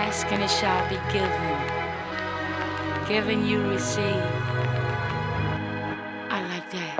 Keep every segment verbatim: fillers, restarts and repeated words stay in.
Ask and it shall be given. Given you receive. I like that.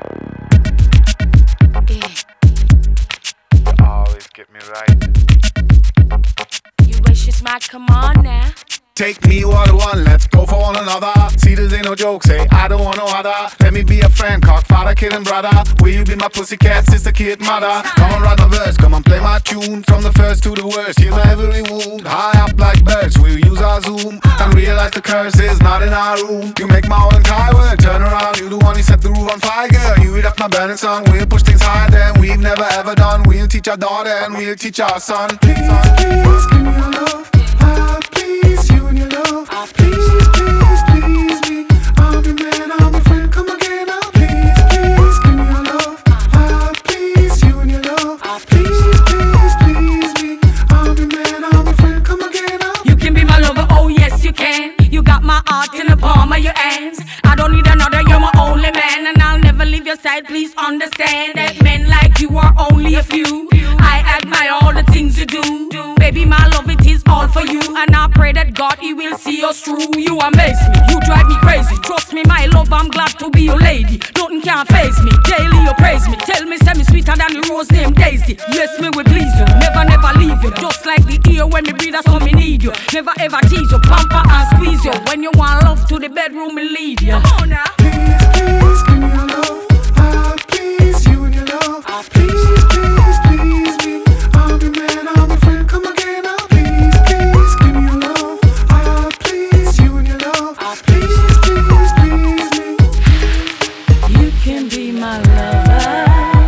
Yeah. You always get me right. You wish it's my come on now. Take me one to one, let's go for one another. See, this ain't no joke, say I don't want no other. Let me be a friend, cock, father, kid and brother. Will you be my pussycat, sister, kid, mother? Come on, write my verse, come on, play my tune. From the first to the worst, heal every wound. High up like birds, we'll use our zoom and realize the curse is not in our room. You make my whole entire work turn around. You the one who set the roof on fire, girl. You read up my burning song, we'll push things higher than we've never ever done. We'll teach our daughter and we'll teach our son. Please, please, give me your love. Ah, please, you and your love. Please, please, please me. I'll be man, I'll be friend, come again now. Please, please, give me your love. Ah, please, you and your love. Please, please, please me. I'll be man, I'll be friend, come again now. You can be my lover, oh yes you can. You got my heart in the palm of your hands. I don't need another, you're my only man. And I'll never leave your side, please understand that men like you are only a few. I admire all the things you do. Baby, my love, it is all for you. And I pray that God, He will see us through. You amaze me, you drive me crazy. Trust me, my love, I'm glad to be your lady. Nothing can faze me, daily you praise me. Tell me, say me sweeter than the rose named Daisy. Yes, me will please you, never, never leave you. Just like the ear when me breathe, that's how me need you. Never ever tease you, pamper and squeeze you. When you want love to the bedroom, me lead you. Come on now. Please, please, give me your love. Ah, please, you and your love. Please, please, please me. I'll be man, I'll be friend, come again now. Please, please, give me your love. Ah, please, you and your love. Please, please, please me. You can be my lover.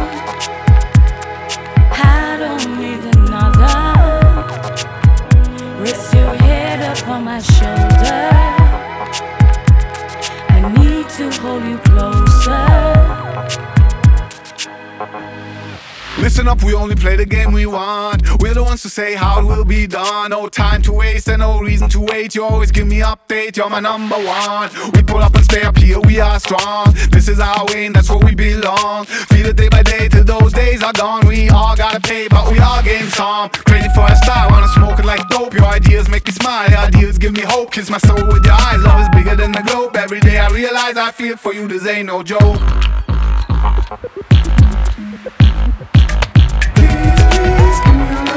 I don't need another. Rest your head up on my shoulder. I need to hold you closer. Listen up, we only play the game we want. We're the ones to say how it will be done. No time to waste and no reason to wait. You always give me update, you're my number one. We pull up and stay up here, we are strong. This is our way and that's where we belong. Feel it day by day till those days are gone. We all gotta pay, but we all getting some. Crazy for a style, wanna smoke it like dope. Your ideas make me smile, your ideas give me hope. Kiss my soul with your eyes, love is bigger than the globe. Every day I realize I feel for you, this ain't no joke. Please, please, give me your love.